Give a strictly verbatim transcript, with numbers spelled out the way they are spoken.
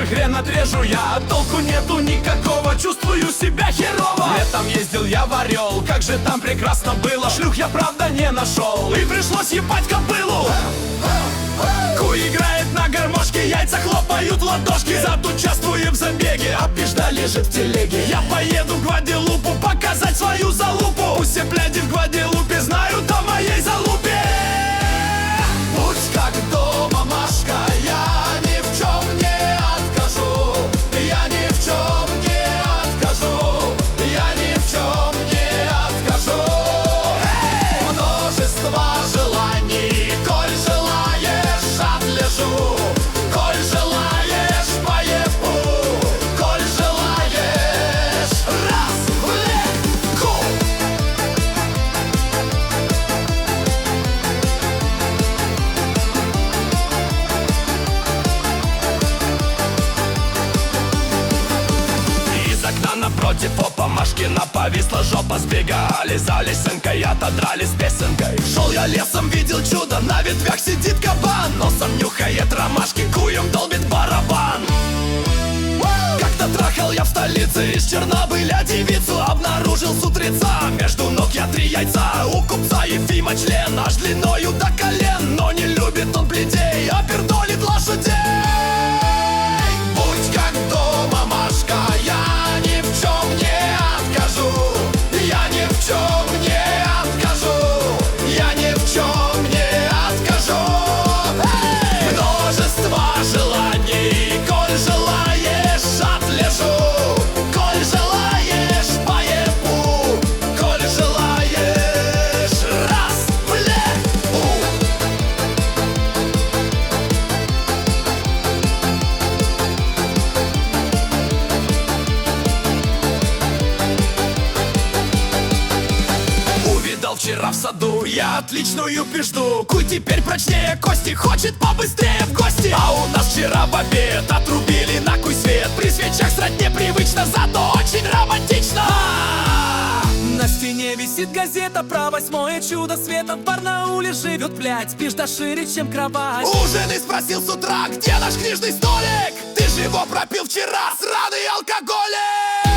же хрен отрежу я, толку нету никакого, чувствую себя херово. Летом ездил я в Орел, как же там прекрасно было. Шлюх я правда не нашел, и пришлось ебать кобылу. Ку играет на гармошке, яйца хлопают в ладошки. Зад участвуем в забеге, а пизда лежит в телеге. Я поеду в Гваделупу показать свою залупу. Все бляди в Гваделупе знают о моей залупе. Будь как дома, Машка, я ни в чем не откажу. Я ни в чем не откажу. Я ни в чем не откажу. Множество желаний, коль желаешь, отлежу. Коль желаешь, поебу. Коль желаешь, развлеку. Из окна напротив опа Машкина повисла жопа. Сбегали за лесенкой, отодрали с песенкой. Шел я лесом, видел чудо, на ветвях сидит кабан. Носом нюхает ромашки, куем долбит барабан. Как-то трахал я в столице из Чернобыля девицу. Обнаружил с утреца, между ног я три яйца. У купца Ефима член аж длиною до колен. Но не любит он плетей, а пердолит лошадей. Будь как дома, Машка, я ни в чем не откажу. Я ни в чем не откажу. Я ни в чем не откажу. Эй! Множество желаний, коль желаешь, отлежу. Коль желаешь, поебу. Коль желаешь, развлеку. Увидал вчера в саду я отличную пизду. Куй теперь прочнее кости, хочет побыстрее в гости. А у нас вчера в обед отрубили на куй свет. При свечах срать непривычно, зато очень романтично. На стене висит газета про восьмое чудо света. В Барнауле живет, блядь, пизда шире, чем кровать. Ужин и спросил с утра, где наш книжный столик. Ты же его пропил вчера, сраный алкоголик.